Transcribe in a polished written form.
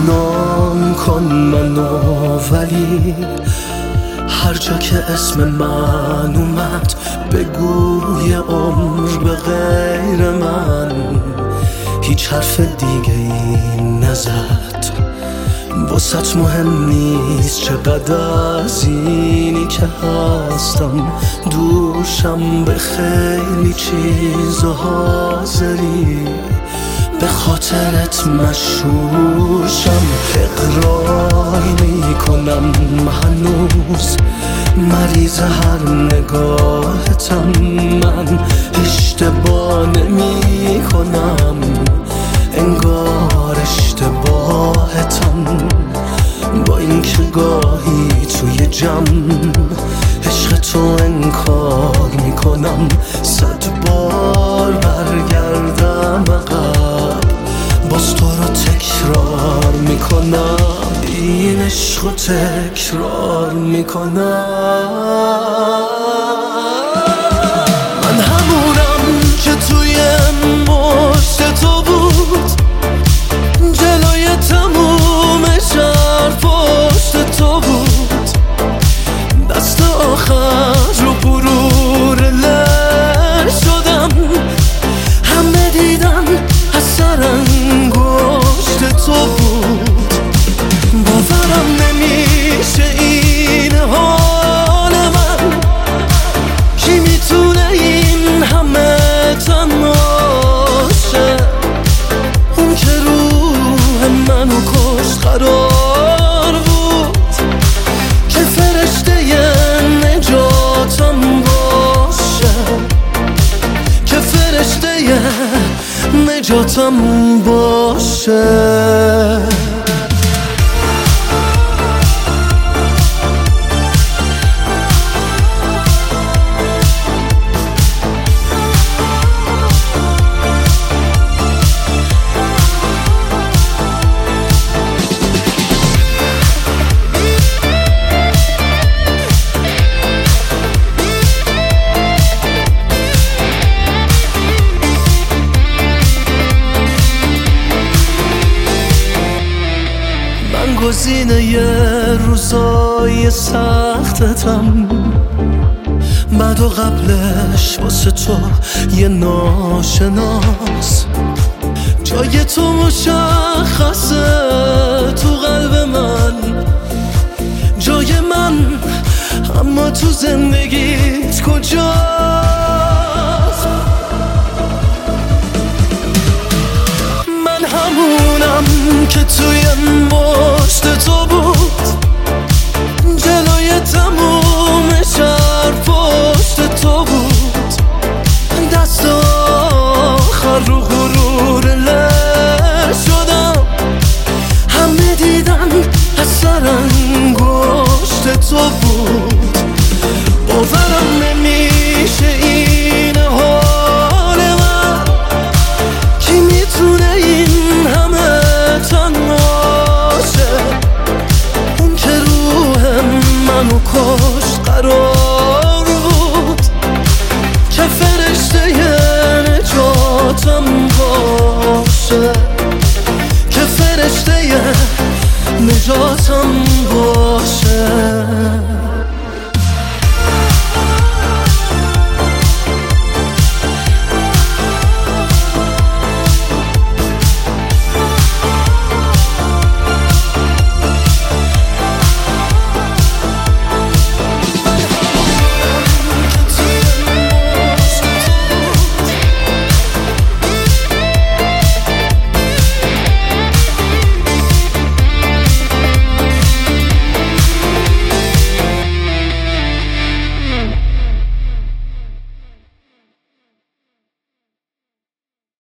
بدنام کن منو، ولی هر جا که اسم من اومد بگو یه عمر به غیر من هیچ حرف دیگه ای نزد. واسط مهم نیست چقدر از اینی که هستم دوشم، به خیلی چیزا حاضری، به خاطرت مشهوشم. اقرار میکنم هنوز مریض هر نگاهتم، من اشتباه نمی کنم، انگار اشتباهتم. با اینکه گاهی توی جمع عشق تو انکار میکنم، 100 بار برگردم عقب باز تو رو تکرار میکنم، این عشق رو تکرار میکنم. من همونم که توی مشت تو بود، جلوی تموم شهر پشت تو بود، دست آخر رو برور لر شدم، همه دیدن اثر انگشت تو بود. باورم نمیشه این حال من، کی میتونه این همه تنها شه؟ اون که روح منو کشت قرار بود که فرشته نجاتم باشه، که فرشته نجاتم باشه. گزینه یه روزای سختتم، بعد و قبلش واسه تو یه ناشناس، جای تو مشخصه تو قلب من، جای من اما تو زندگیت کجاست؟ من همونم که توی مشت تو بود، جلوی تموم شهر پشت تو بود، دست آخر رو غرور لر شدم، همه دیدن اثر انگشت تو بود. باورم نمیشه این حال من، کی میتونه این همه تنها شه؟ اون که روح منو کشت قرار بود که فرشته نجاتم باشه، که فرشته نجاتم